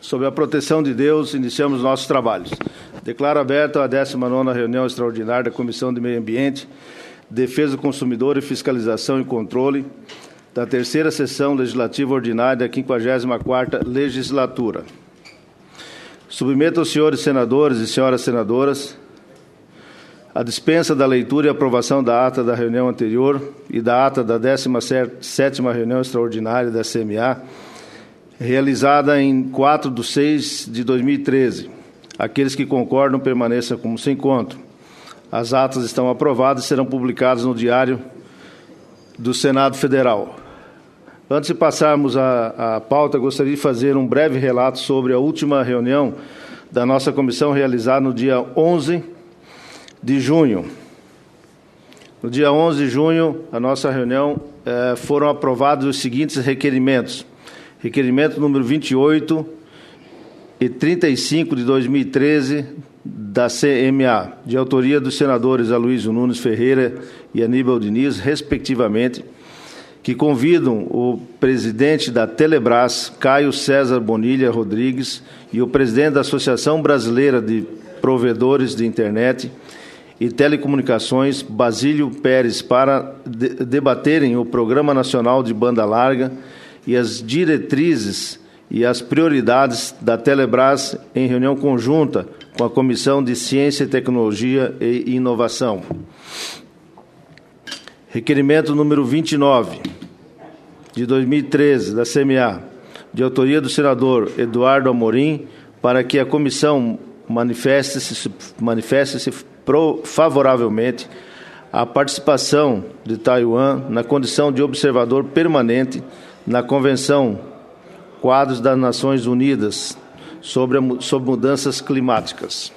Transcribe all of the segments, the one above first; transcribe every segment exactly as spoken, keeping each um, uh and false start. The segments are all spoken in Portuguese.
sob a proteção de Deus, iniciamos nossos trabalhos. Declaro aberta a décima nona reunião extraordinária da Comissão de Meio Ambiente, Defesa do Consumidor e Fiscalização e Controle da terceira sessão legislativa ordinária da quinquagésima quarta legislatura. Submeto aos senhores senadores e senhoras senadoras a dispensa da leitura e aprovação da ata da reunião anterior e da ata da décima sétima reunião extraordinária da C M A, realizada em quatro de seis de dois mil e treze. Aqueles que concordam permaneçam como se encontram. As atas estão aprovadas e serão publicadas no Diário do Senado Federal. Antes de passarmos à, à pauta, gostaria de fazer um breve relato sobre a última reunião da nossa comissão realizada no dia onze de junho. No dia onze de junho, a nossa reunião, eh, foram aprovados os seguintes requerimentos. Requerimento número vinte e oito e trinta e cinco de dois mil e treze da C M A, de autoria dos senadores Aloysio Nunes Ferreira e Aníbal Diniz, respectivamente, que convidam o presidente da Telebrás, Caio César Bonilha Rodrigues, e o presidente da Associação Brasileira de Provedores de Internet e Telecomunicações, Basílio Pérez, para de debaterem o Programa Nacional de Banda Larga e as diretrizes e as prioridades da Telebrás em reunião conjunta com a Comissão de Ciência, Tecnologia e Inovação. Requerimento número vinte e nove, de dois mil e treze, da C M A, de autoria do senador Eduardo Amorim, para que a comissão manifeste-se manifeste-se favoravelmente à participação de Taiwan na condição de observador permanente na Convenção Quadros das Nações Unidas sobre, a, sobre mudanças climáticas.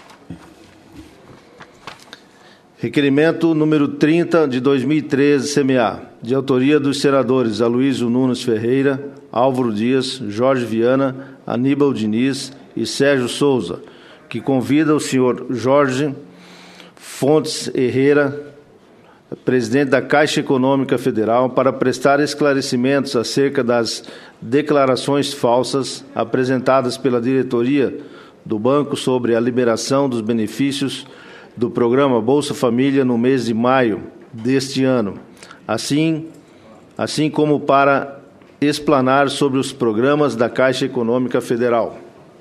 Requerimento número trinta, de dois mil e treze, C M A, de autoria dos senadores Aloysio Nunes Ferreira, Álvaro Dias, Jorge Viana, Aníbal Diniz e Sérgio Souza, que convida o senhor Jorge Fontes Herrera, presidente da Caixa Econômica Federal, para prestar esclarecimentos acerca das declarações falsas apresentadas pela diretoria do banco sobre a liberação dos benefícios do programa Bolsa Família no mês de maio deste ano, assim, assim como para explanar sobre os programas da Caixa Econômica Federal.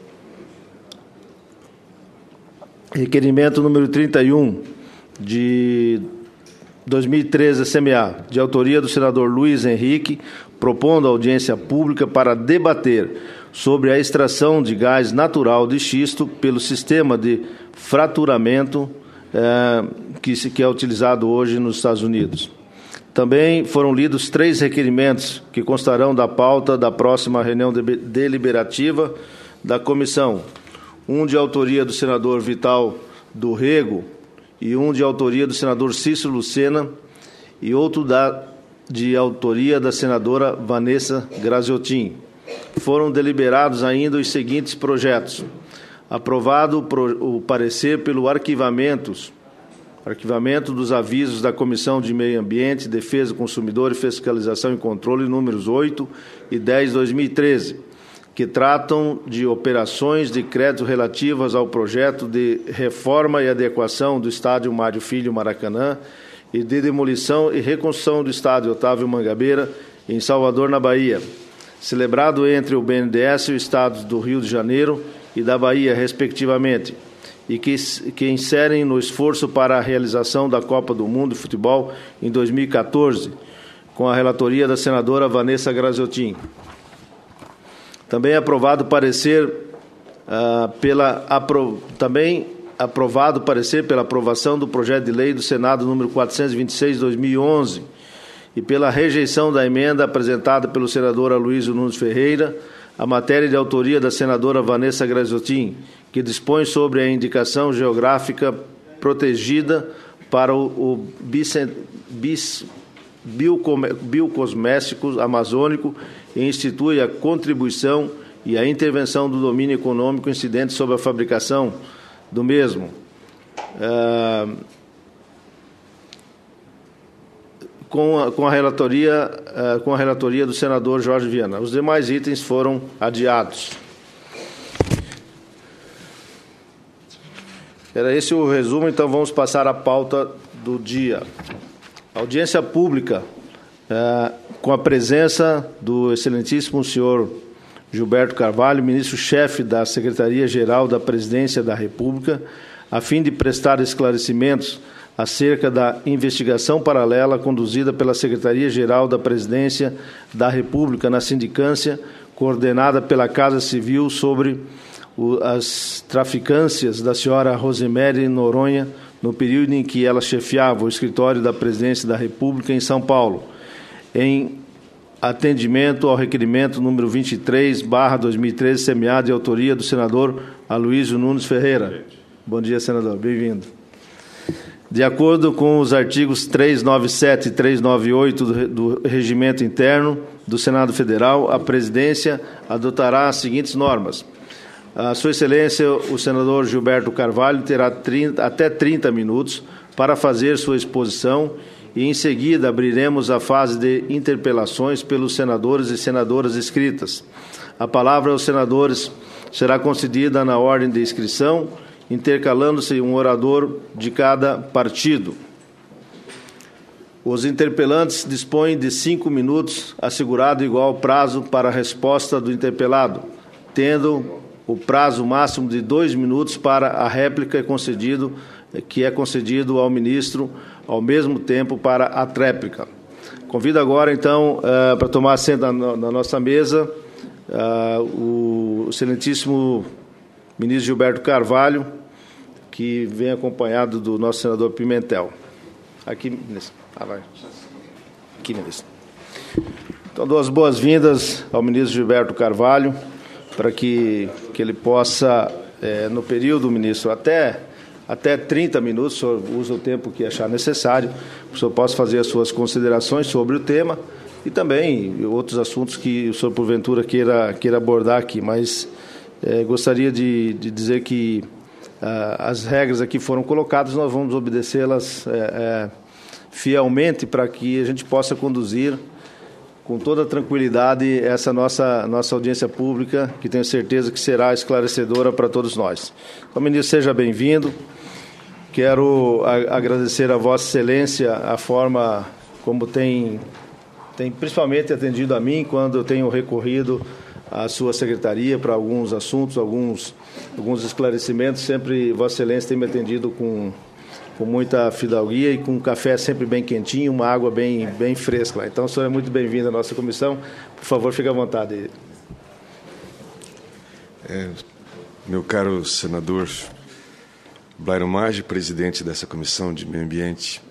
Requerimento número trinta e um, de dois mil e treze, C M A, de autoria do senador Luiz Henrique, propondo audiência pública para debater sobre a extração de gás natural de xisto pelo sistema de fraturamento eh, que, se, que é utilizado hoje nos Estados Unidos. Também foram lidos três requerimentos que constarão da pauta da próxima reunião de, deliberativa da comissão. Um de autoria do senador Vital do Rego e um de autoria do senador Cícero Lucena e outro da, de autoria da senadora Vanessa Graziotin. Foram deliberados ainda os seguintes projetos. Aprovado o, pro, o parecer pelo arquivamento, arquivamento dos avisos da Comissão de Meio Ambiente, Defesa do Consumidor e Fiscalização e Controle, números oito e dez de dois mil e treze, que tratam de operações de crédito relativas ao projeto de reforma e adequação do estádio Mário Filho Maracanã e de demolição e reconstrução do estádio Otávio Mangabeira, em Salvador, na Bahia, celebrado entre o B N D E S e o Estado do Rio de Janeiro e da Bahia, respectivamente, e que, que inserem no esforço para a realização da Copa do Mundo de Futebol em dois mil e quatorze, com a relatoria da senadora Vanessa Graziotin. Também aprovado parecer uh, pela apro, também aprovado parecer pela aprovação do projeto de lei do Senado número quatrocentos e vinte e seis de dois mil e onze e pela rejeição da emenda apresentada pelo senador Aloysio Nunes Ferreira, a matéria de autoria da senadora Vanessa Graziotin, que dispõe sobre a indicação geográfica protegida para o, o bicent, bis, biocosméticos amazônico e institui a contribuição e a intervenção do domínio econômico incidente sobre a fabricação do mesmo. Ah, com, a, com, a relatoria, ah, com a relatoria do senador Jorge Viana. Os demais itens foram adiados. Era esse o resumo, então vamos passar à pauta do dia. Audiência pública, é, com a presença do excelentíssimo senhor Gilberto Carvalho, ministro-chefe da Secretaria-Geral da Presidência da República, a fim de prestar esclarecimentos acerca da investigação paralela conduzida pela Secretaria-Geral da Presidência da República na sindicância, coordenada pela Casa Civil sobre o, as traficâncias da senhora Rosemary Noronha, no período em que ela chefiava o escritório da Presidência da República em São Paulo, em atendimento ao requerimento número vinte e três barra dois mil e treze, semeado de autoria do senador Aloysio Nunes Ferreira. Bom dia, senador. Bem-vindo. De acordo com os artigos trezentos e noventa e sete e trezentos e noventa e oito do, do Regimento Interno do Senado Federal, a presidência adotará as seguintes normas. A Sua Excelência, o senador Gilberto Carvalho, terá trinta, até trinta minutos para fazer sua exposição e, em seguida, abriremos a fase de interpelações pelos senadores e senadoras inscritas. A palavra aos senadores será concedida na ordem de inscrição, intercalando-se um orador de cada partido. Os interpelantes dispõem de cinco minutos, assegurado igual prazo para a resposta do interpelado, tendo o prazo máximo de dois minutos para a réplica concedido, que é concedido ao ministro, ao mesmo tempo para a tréplica. Convido agora, então, uh, para tomar assento na, na nossa mesa, uh, o excelentíssimo ministro Gilberto Carvalho, que vem acompanhado do nosso senador Pimentel. Aqui, ministro. Ah, vai. Aqui, ministro. Então, dou as boas-vindas ao ministro Gilberto Carvalho, para que, que ele possa, é, no período, ministro, até, até trinta minutos, o senhor usa o tempo que achar necessário, o senhor possa fazer as suas considerações sobre o tema e também outros assuntos que o senhor, porventura, queira, queira abordar aqui. Mas é, gostaria de, de dizer que ah, as regras aqui foram colocadas, nós vamos obedecê-las é, é, fielmente para que a gente possa conduzir com toda tranquilidade essa nossa, nossa audiência pública, que tenho certeza que será esclarecedora para todos nós. Então, ministro, seja bem-vindo. Quero a, agradecer a Vossa Excelência a forma como tem, tem principalmente atendido a mim quando eu tenho recorrido à sua secretaria para alguns assuntos, alguns, alguns esclarecimentos. Sempre Vossa Excelência tem me atendido com... com muita fidalguia e com um café sempre bem quentinho, uma água bem, bem fresca. Então, o senhor é muito bem-vindo à nossa comissão. Por favor, fique à vontade. É, meu caro senador Blairo Maggi, presidente dessa Comissão de Meio Ambiente,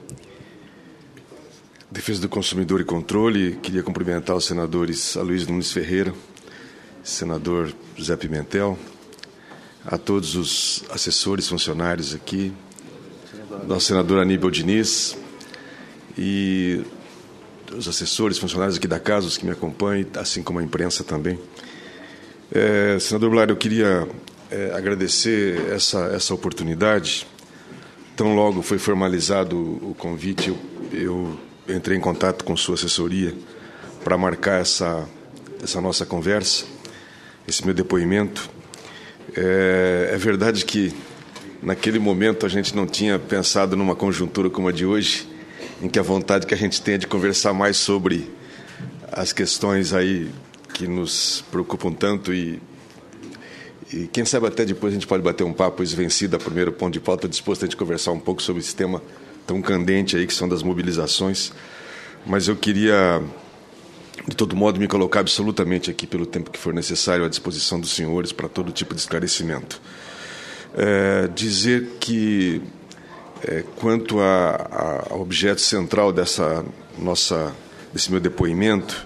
Defesa do Consumidor e Controle, queria cumprimentar os senadores Aloysio Nunes Ferreira, senador José Pimentel, a todos os assessores, funcionários aqui, nosso senador Aníbal Diniz e os assessores, funcionários aqui da casa, os que me acompanham, assim como a imprensa também. É, senador Blairo, eu queria é, agradecer essa, essa oportunidade. Tão logo foi formalizado o convite, eu, eu entrei em contato com sua assessoria para marcar essa, essa nossa conversa, esse meu depoimento. É, é verdade que naquele momento a gente não tinha pensado numa conjuntura como a de hoje, em que a vontade que a gente tem é de conversar mais sobre as questões aí que nos preocupam tanto e, e quem sabe até depois a gente pode bater um papo esvencido a primeiro ponto de pauta, disposto a gente conversar um pouco sobre esse tema tão candente aí que são das mobilizações, mas eu queria de todo modo me colocar absolutamente aqui pelo tempo que for necessário à disposição dos senhores para todo tipo de esclarecimento. É, dizer que, é, quanto a, a objeto central dessa nossa, desse meu depoimento,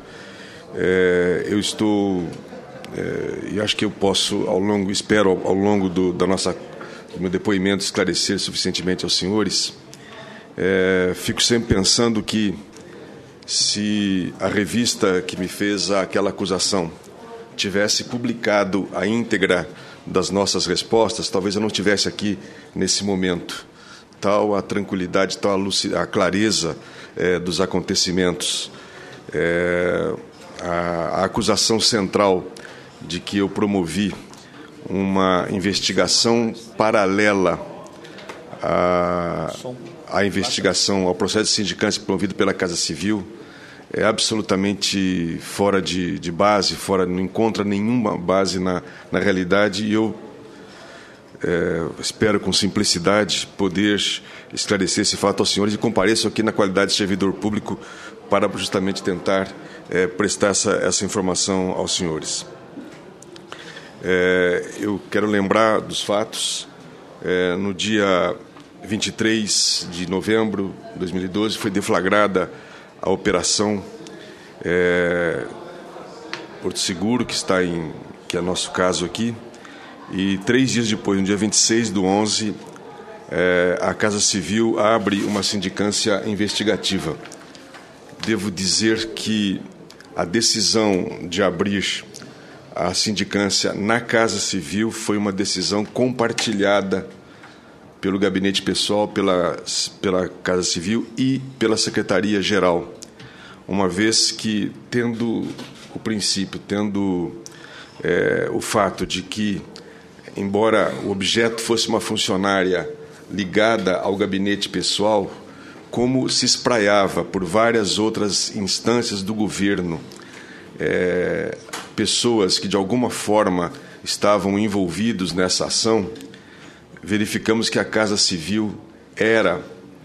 é, eu estou, é, e acho que eu posso, ao longo, espero ao, ao longo do, da nossa, do meu depoimento esclarecer suficientemente aos senhores. É, fico sempre pensando que se a revista que me fez aquela acusação tivesse publicado a íntegra das nossas respostas, talvez eu não estivesse aqui nesse momento. Tal a tranquilidade, tal a, lucidez, a clareza é, dos acontecimentos, é, a, a acusação central de que eu promovi uma investigação paralela a, a investigação, ao processo de sindicância promovido pela Casa Civil é absolutamente fora de, de base, fora, não encontra nenhuma base na, na realidade, e eu é, espero com simplicidade poder esclarecer esse fato aos senhores e compareço aqui na qualidade de servidor público para justamente tentar é, prestar essa, essa informação aos senhores. É, eu quero lembrar dos fatos. É, no dia vinte e três de novembro de dois mil e doze foi deflagrada a operação é, Porto Seguro, que está em, que é nosso caso aqui, e três dias depois, no dia vinte e seis do onze, é, a Casa Civil abre uma sindicância investigativa. Devo dizer que a decisão de abrir a sindicância na Casa Civil foi uma decisão compartilhada pelo gabinete pessoal, pela, pela Casa Civil e pela Secretaria-Geral, uma vez que, tendo o princípio, tendo é, o fato de que, embora o objeto fosse uma funcionária ligada ao gabinete pessoal, como se espraiava por várias outras instâncias do governo, é, pessoas que de alguma forma estavam envolvidos nessa ação, verificamos que a Casa Civil era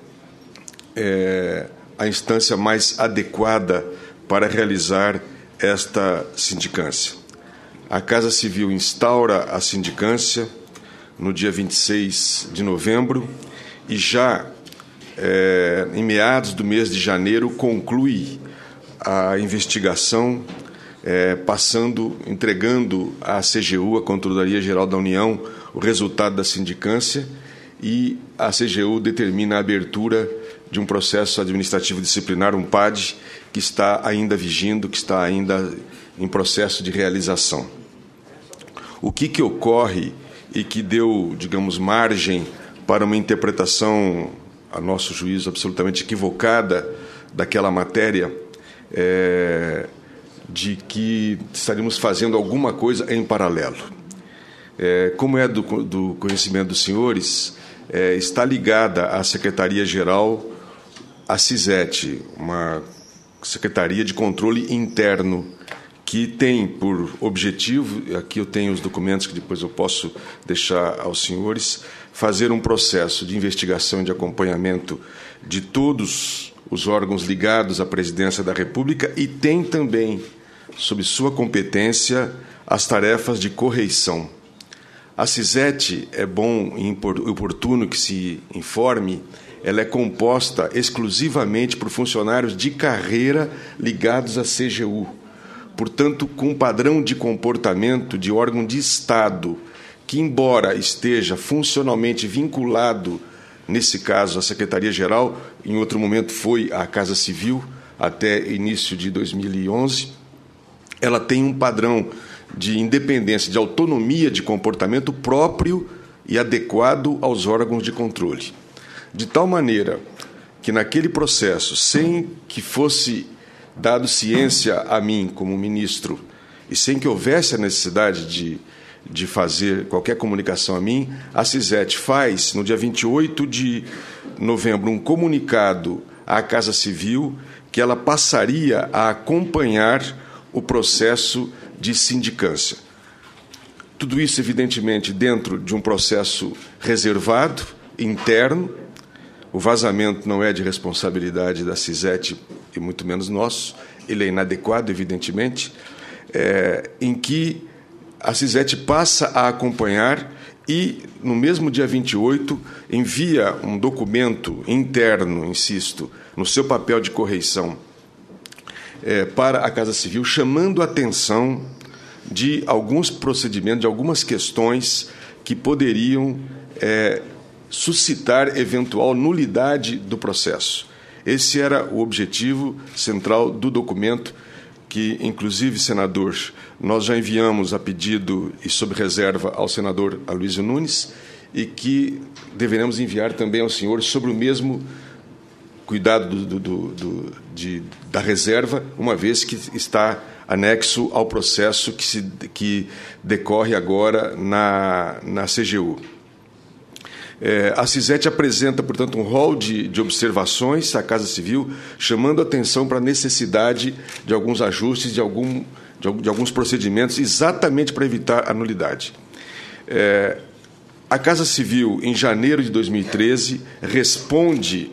é, a instância mais adequada para realizar esta sindicância. A Casa Civil instaura a sindicância no dia vinte e seis de novembro e já é, em meados do mês de janeiro conclui a investigação, é, passando, entregando à C G U, a Controladoria Geral da União, o resultado da sindicância, e a C G U determina a abertura de um processo administrativo disciplinar, um P A D, que está ainda vigindo, que está ainda em processo de realização. O que, que ocorre e que deu, digamos, margem para uma interpretação, a nosso juízo, absolutamente equivocada daquela matéria, é, de que estaríamos fazendo alguma coisa em paralelo. É, como é do, do conhecimento dos senhores, é, está ligada à Secretaria-Geral, a CISET, uma Secretaria de Controle Interno, que tem por objetivo, aqui eu tenho os documentos que depois eu posso deixar aos senhores, fazer um processo de investigação e de acompanhamento de todos os órgãos ligados à Presidência da República e tem também, sob sua competência, as tarefas de correição. A CISET, é bom e oportuno que se informe, ela é composta exclusivamente por funcionários de carreira ligados à C G U. Portanto, com um padrão de comportamento de órgão de Estado, que, embora esteja funcionalmente vinculado, nesse caso, à Secretaria-Geral, em outro momento foi à Casa Civil, até início de dois mil e onze, ela tem um padrão de independência, de autonomia de comportamento próprio e adequado aos órgãos de controle. De tal maneira que, naquele processo, sem que fosse dado ciência a mim, como ministro, e sem que houvesse a necessidade de, de fazer qualquer comunicação a mim, a CISET faz, no dia vinte e oito de novembro, um comunicado à Casa Civil que ela passaria a acompanhar o processo de sindicância. Tudo isso, evidentemente, dentro de um processo reservado, interno. O vazamento não é de responsabilidade da CISET, e muito menos nosso, ele é inadequado, evidentemente, é, em que a CISET passa a acompanhar e, no mesmo dia vinte e oito, envia um documento interno, insisto, no seu papel de correição, é, para a Casa Civil, chamando a atenção de alguns procedimentos, de algumas questões que poderiam é, suscitar eventual nulidade do processo. Esse era o objetivo central do documento que, inclusive, senador, nós já enviamos a pedido e sob reserva ao senador Aloysio Nunes e que deveremos enviar também ao senhor sobre o mesmo cuidado do, do, do, de, da reserva, uma vez que está anexo ao processo que, se, que decorre agora na, na C G U. É, a CISET apresenta, portanto, um rol de, de observações à Casa Civil, chamando atenção para a necessidade de alguns ajustes, de, algum, de, de alguns procedimentos, exatamente para evitar a nulidade. É, a Casa Civil, em janeiro de dois mil e treze, responde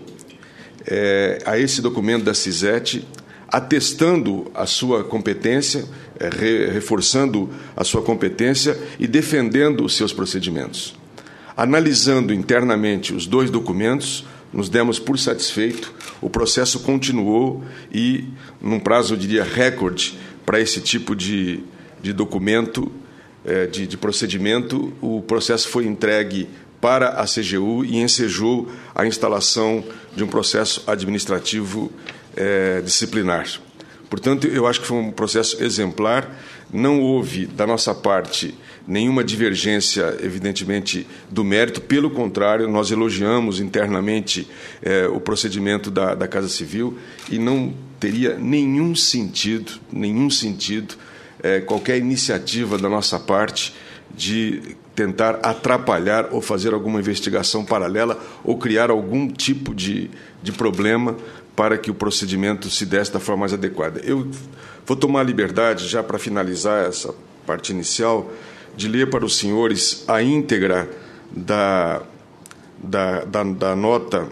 é, a esse documento da CISET, atestando a sua competência, é, re, reforçando a sua competência e defendendo os seus procedimentos. Analisando internamente os dois documentos, nos demos por satisfeito, o processo continuou e, num prazo, eu diria, recorde para esse tipo de, de documento, de, de procedimento, o processo foi entregue para a C G U e ensejou a instalação de um processo administrativo eh, disciplinar. Portanto, eu acho que foi um processo exemplar, não houve, da nossa parte, nenhuma divergência, evidentemente, do mérito. Pelo contrário, nós elogiamos internamente eh, o procedimento da, da Casa Civil e não teria nenhum sentido, nenhum sentido, eh, qualquer iniciativa da nossa parte de tentar atrapalhar ou fazer alguma investigação paralela ou criar algum tipo de, de problema para que o procedimento se desse da forma mais adequada. Eu vou tomar a liberdade, já para finalizar essa parte inicial, de ler para os senhores a íntegra da, da, da, da nota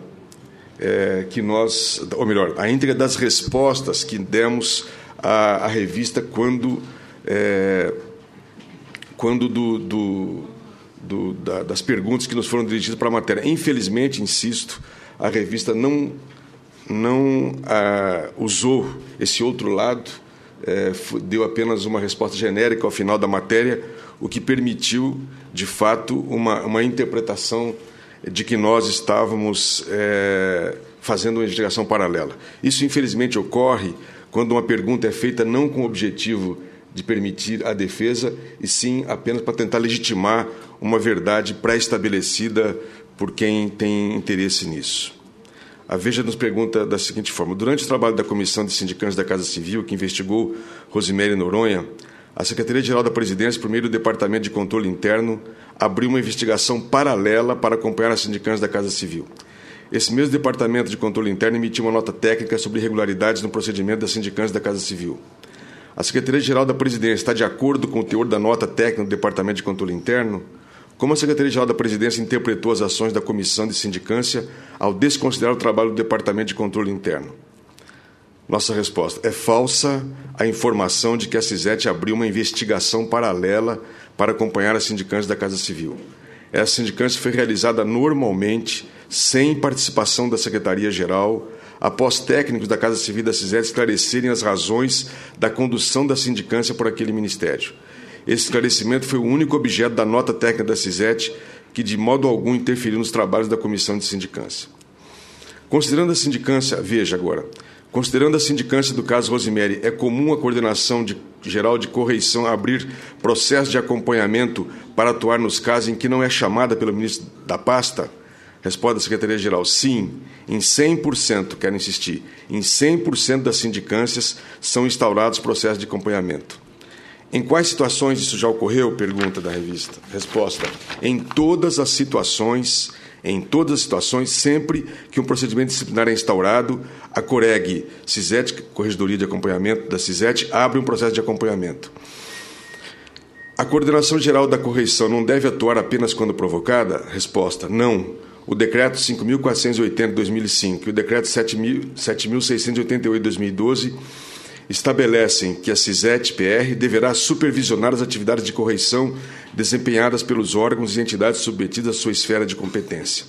é, que nós, ou melhor, a íntegra das respostas que demos à, à revista quando, é, quando do, do, do, da, das perguntas que nos foram dirigidas para a matéria. Infelizmente, insisto, a revista não, não ah, usou esse outro lado, é, deu apenas uma resposta genérica ao final da matéria, o que permitiu, de fato, uma, uma interpretação de que nós estávamos é, fazendo uma investigação paralela. Isso, infelizmente, ocorre quando uma pergunta é feita não com o objetivo de permitir a defesa, e sim apenas para tentar legitimar uma verdade pré-estabelecida por quem tem interesse nisso. A Veja nos pergunta da seguinte forma: durante o trabalho da Comissão de Sindicantes da Casa Civil, que investigou Rosimério Noronha, a Secretaria-Geral da Presidência, por meio do Departamento de Controle Interno, abriu uma investigação paralela para acompanhar as sindicantes da Casa Civil. Esse mesmo Departamento de Controle Interno emitiu uma nota técnica sobre irregularidades no procedimento das sindicantes da Casa Civil. A Secretaria-Geral da Presidência está de acordo com o teor da nota técnica do Departamento de Controle Interno? Como a Secretaria-Geral da Presidência interpretou as ações da Comissão de Sindicância ao desconsiderar o trabalho do Departamento de Controle Interno? Nossa resposta: é falsa a informação de que a CISET abriu uma investigação paralela para acompanhar as sindicantes da Casa Civil. Essa sindicância foi realizada normalmente, sem participação da Secretaria-Geral, após técnicos da Casa Civil e da CISET esclarecerem as razões da condução da sindicância por aquele ministério. Esse esclarecimento foi o único objeto da nota técnica da CISET, que de modo algum interferiu nos trabalhos da Comissão de Sindicância. Considerando a sindicância, veja agora, considerando a sindicância do caso Rosimério, é comum a Coordenação de, Geral de Correição abrir processo de acompanhamento para atuar nos casos em que não é chamada pelo ministro da pasta? Responde a Secretaria-Geral: sim, em cem por cento, quero insistir, em cem por cento das sindicâncias são instaurados processos de acompanhamento. Em quais situações isso já ocorreu? Pergunta da revista. Resposta: em todas as situações, em todas as situações, sempre que um procedimento disciplinar é instaurado, a COREG, CISET, Corregedoria de Acompanhamento da CISET, abre um processo de acompanhamento. A Coordenação Geral da Correição não deve atuar apenas quando provocada? Resposta: não. O Decreto cinco mil quatrocentos e oitenta de dois mil e cinco e o Decreto sete mil seiscentos e oitenta e oito de dois mil e doze estabelecem que a CISET-P R deverá supervisionar as atividades de correição desempenhadas pelos órgãos e entidades submetidas à sua esfera de competência.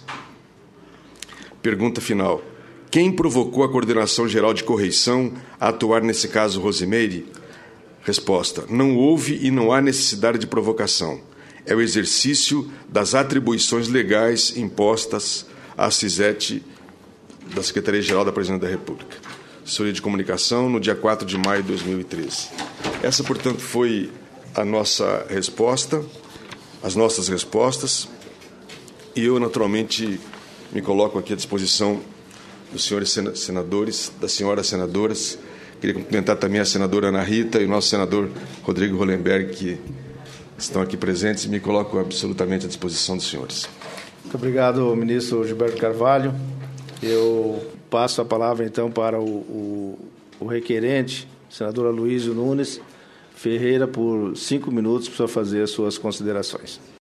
Pergunta final: quem provocou a Coordenação Geral de Correição a atuar nesse caso Rosimério? Resposta: não houve e não há necessidade de provocação. É o exercício das atribuições legais impostas à CISET da Secretaria-Geral da Presidência da República. Assessoria de Comunicação, no dia quatro de maio de dois mil e treze. Essa, portanto, foi a nossa resposta, as nossas respostas, e eu, naturalmente, me coloco aqui à disposição dos senhores senadores, das senhoras senadoras. Queria cumprimentar também a senadora Ana Rita e o nosso senador Rodrigo Hollenberg, que estão aqui presentes, e me coloco absolutamente à disposição dos senhores. Muito obrigado, ministro Gilberto Carvalho. Eu passo a palavra, então, para o, o, o requerente, senador Aloysio Nunes Ferreira, por cinco minutos para fazer as suas considerações.